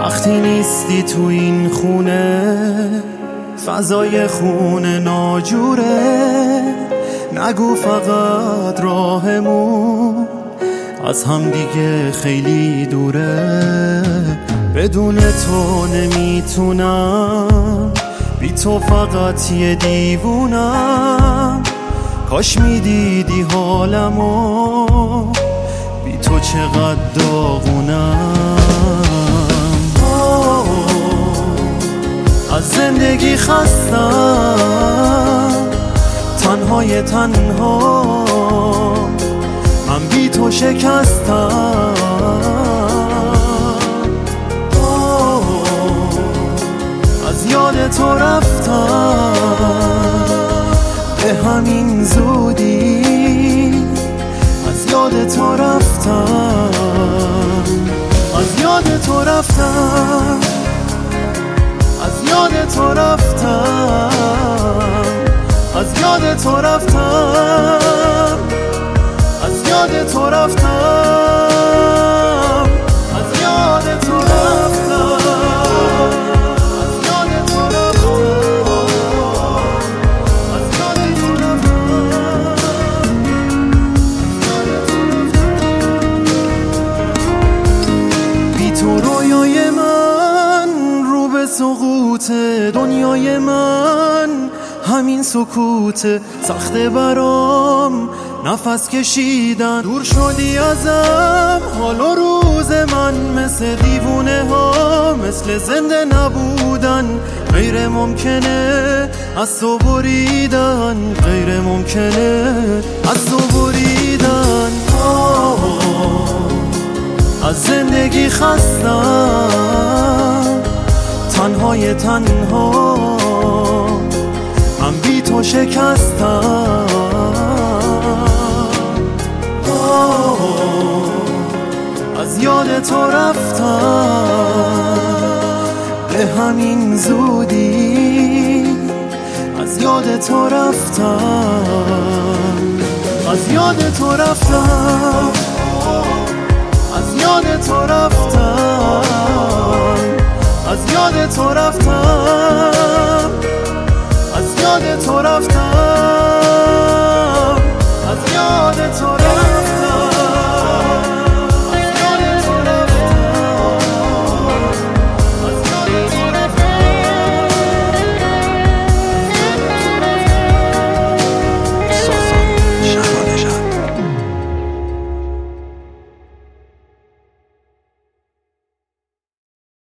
وقتی نیستی تو این خونه، فضای خونه ناجوره. نگو فقط راهمون از هم دیگه خیلی دوره. بدون تو نمیتونم، بی تو فقط یه دیوونم. کاش میدیدی حالمو، بی تو چقدر داغونم. از زندگی خستم، تنهای تنها من بی تو شکستم. از یاد تو رفتم به همین زودی. از یاد تو رفتم، از یاد تو رفتم، از یاد تو رفتم، از یاد تو رفتم، از یاد تو رفتم، از یاد تو رفتم، از یاد تو رفتم، از یاد تو رفتم. بی تو رویای من رو به سقوط، دنیای من همین سکوت. سخته برام نفس کشیدن، دور شدی ازم حال و روز من. مثل دیوونه ها، مثل زنده نبودن. غیر ممکنه از تو بریدن، غیر ممکنه از تو بریدن. از زندگی خستم، تنهای تنها من بی تو شکستم. از یاد تو رفتم به همین زودی. از یاد تو رفتم، از یاد تو رفتم، از یاد تو رفتم،